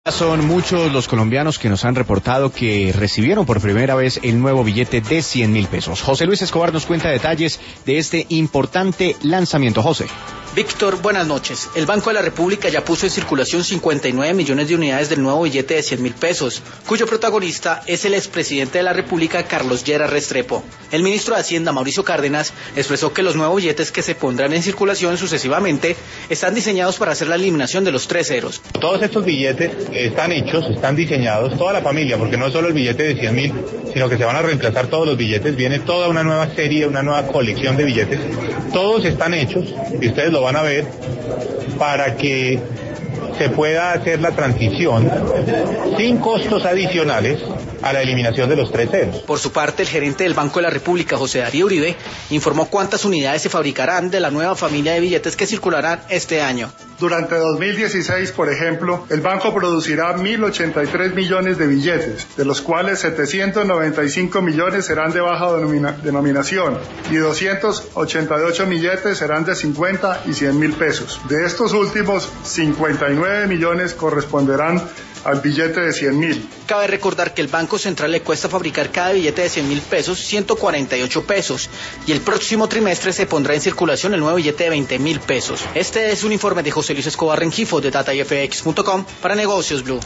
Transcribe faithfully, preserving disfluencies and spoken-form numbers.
Son muchos los colombianos que nos han reportado que recibieron por primera vez el nuevo billete de cien mil pesos. José Luis Escobar nos cuenta detalles de este importante lanzamiento. José. Víctor, buenas noches. El Banco de la República ya puso en circulación cincuenta y nueve millones de unidades del nuevo billete de cien mil pesos, cuyo protagonista es el expresidente de la República, Carlos Lleras Restrepo. El ministro de Hacienda, Mauricio Cárdenas, expresó que los nuevos billetes que se pondrán en circulación sucesivamente están diseñados para hacer la eliminación de los tres ceros. Todos estos billetes están hechos, están diseñados, toda la familia, porque no es solo el billete de cien mil, sino que se van a reemplazar todos los billetes, viene toda una nueva serie, una nueva colección de billetes. Todos están hechos, y ustedes lo van a ver, para que se pueda hacer la transición sin costos adicionales a la eliminación de los tres ceros. Por su parte, el gerente del Banco de la República, José Darío Uribe, informó cuántas unidades se fabricarán de la nueva familia de billetes que circularán este año. Durante dos mil dieciséis, por ejemplo, el banco producirá mil ochenta y tres millones de billetes, de los cuales setecientos noventa y cinco millones serán de baja denomina- denominación y doscientos ochenta y ocho billetes serán de cincuenta y cien mil pesos. De estos últimos, cincuenta y nueve millones corresponderán al billete de cien mil. Cabe recordar que el Banco Central le cuesta fabricar cada billete de cien mil pesos ciento cuarenta y ocho pesos y el próximo trimestre se pondrá en circulación el nuevo billete de veinte mil pesos. Este es un informe de José Luis Escobar Rengifo de data y f x punto com para Negocios Blue.